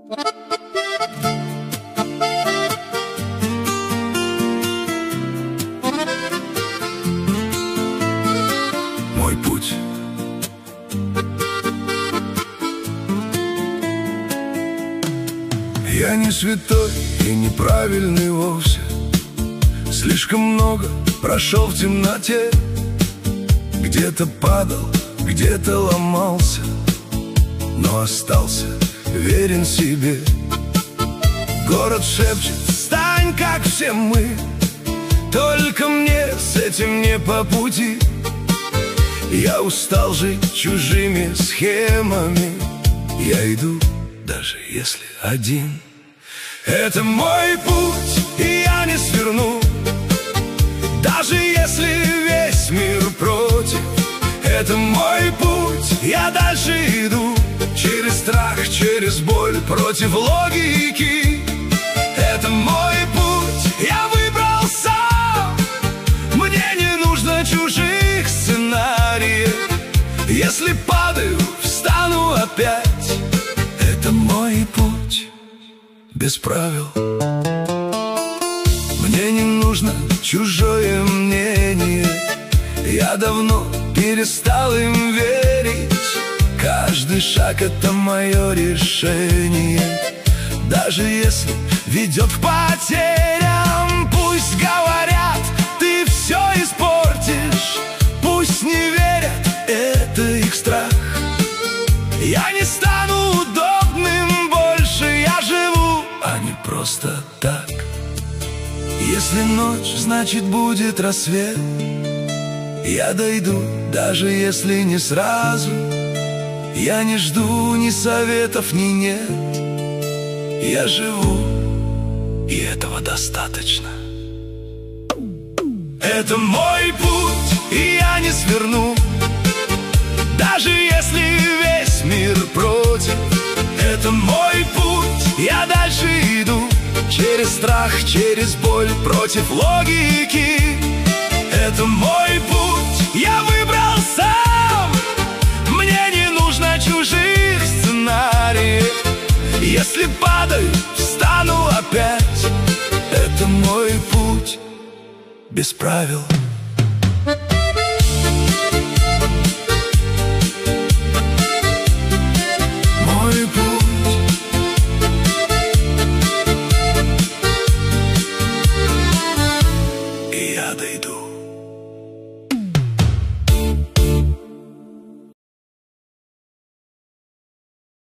Мой путь. Я не святой и неправильный вовсе. Слишком много прошел в темноте. Где-то падал, где-то ломался, но остался верен себе. Город шепчет: стань, как все мы. Только мне с этим не по пути. Я устал жить чужими схемами. Я иду, даже если один. Это мой путь, и я не сверну, даже если весь мир против. Это мой путь, я дальше иду, через страх, через боль, против логики. Это мой путь, я выбрал сам. Мне не нужно чужих сценариев. Если падаю, встану опять. Это мой путь, без правил. Мне не нужно чужое мнение. Я давно перестал им верить. Каждый шаг — это мое решение. Даже если ведет к потерям. Пусть говорят, ты все испортишь. Пусть не верят, это их страх. Я не стану удобным больше. Я живу, а не просто так. Если ночь, значит будет рассвет. Я дойду, даже если не сразу. Я не жду ни советов, ни нет. Я живу, и этого достаточно. Это мой путь, и я не сверну, даже если весь мир против. Это мой путь, я дальше иду, через страх, через боль, против логики. Это мой путь, я выбрал сам. Мне не нужно чужих сценариев. Если падаю, встану опять. Это мой путь, без правил.